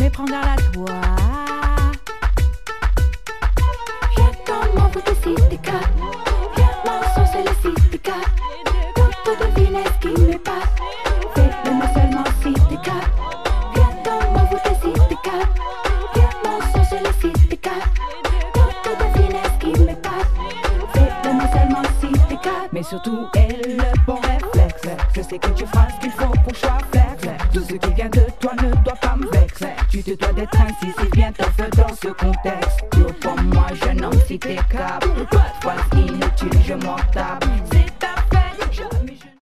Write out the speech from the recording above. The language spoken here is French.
vais prendre à la toi. Viens dans mon voûte citica. Viens mon son c'est le citica. Tout deviner ce qui m'épate. Fais-le moi seulement citica. Viens dans mon voûte citica. Viens mon son c'est le citica. Tout deviner ce qui m'épate. Fais-le moi seulement citica. Mais surtout elle, le bon réflexe. Je sais que tu feras ce qu'il faut pour choix flex. Tout ce qui vient de toi ne doit pas me vexer. Tu te dois d'être ainsi si bien t'en fais dans ce contexte. Pour moi jeune homme si t'es câble. Pas de phrase inutile je m'en tape.